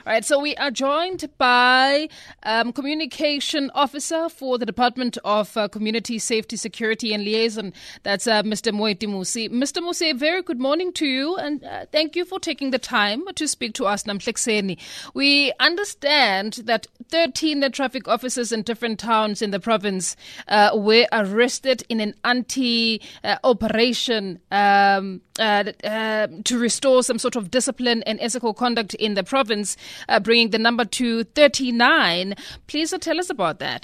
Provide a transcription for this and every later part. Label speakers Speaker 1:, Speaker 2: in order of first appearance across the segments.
Speaker 1: All right, so we are joined by Communication Officer for the Department of Community Safety, Security and Liaison. That's Mr. Moeti Musi. Mr. Musi, a very good morning to you, and thank you for taking the time to speak to us namhlekuseni. We understand that 13 traffic officers in different towns in the province were arrested in an anti-operation to restore some sort of discipline and ethical conduct in the province, bringing the number to 39. Please tell us about that.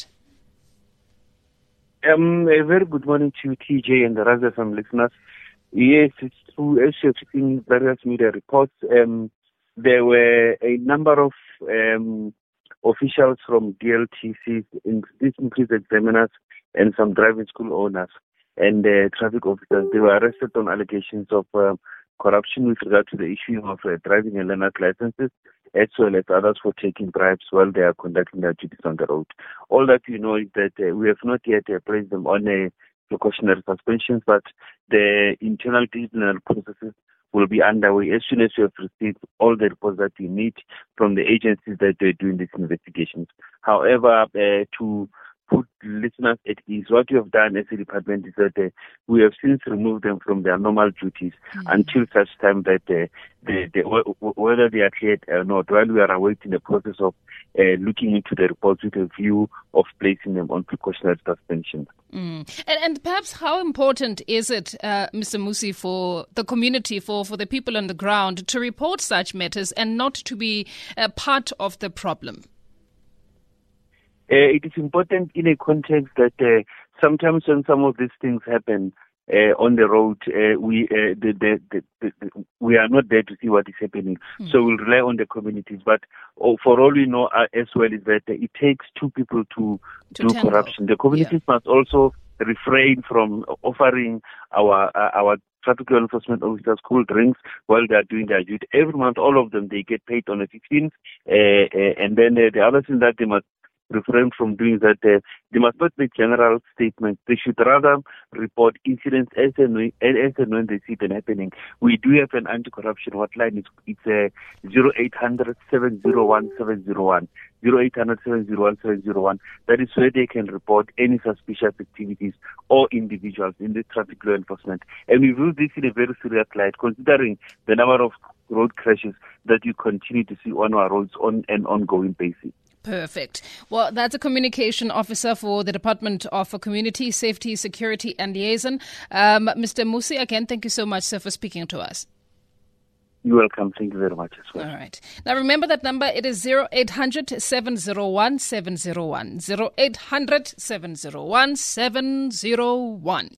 Speaker 2: A very good morning to you, TJ, and the rest of some listeners. Yes, it's true. As you've seen various media reports, there were a number of officials from DLTC, this includes examiners and some driving school owners and traffic officers. They were arrested on allegations of corruption with regard to the issuing of driving and learner's licenses, as well as others for taking bribes while they are conducting their duties on the road. All that we know is that we have not yet placed them on a precautionary suspension, but the internal disciplinary processes will be underway as soon as we have received all the reports that we need from the agencies that are doing these investigations. However, to put listeners at ease, what we have done as a department is that we have since removed them from their normal duties until such time that whether they are cleared or not, while we are awaiting the process of looking into the reports with a view of placing them on precautionary suspension.
Speaker 1: And perhaps how important is it, Mr. Musi, for the community, for the people on the ground to report such matters and not to be part of the problem?
Speaker 2: It is important in a context that sometimes when some of these things happen on the road, we are not there to see what is happening. So we'll rely on the communities. But for all we know as well is that it takes two people to do corruption. The communities must also refrain from offering our traffic law enforcement officers cool drinks while they are doing their duty. Every month, all of them, they get paid on the 15th. And then the other thing that they must refrain from doing that they must not make general statements. They should rather report incidents as and when they see them happening. We do have an anti-corruption hotline. It's 0800 701 701. 0800 701 701. That is where they can report any suspicious activities or individuals in the traffic law enforcement. And we view this in a very serious light, considering the number of road crashes that you continue to see on our roads on an ongoing basis.
Speaker 1: Perfect. Well, that's a communication officer for the Department of Community Safety, Security and Liaison. Mr. Musi, again, thank you so much, sir, for speaking to us.
Speaker 2: You're welcome. Thank you very much as well.
Speaker 1: All right. Now, remember that number. It is 0800 701 701. 0800 701 701.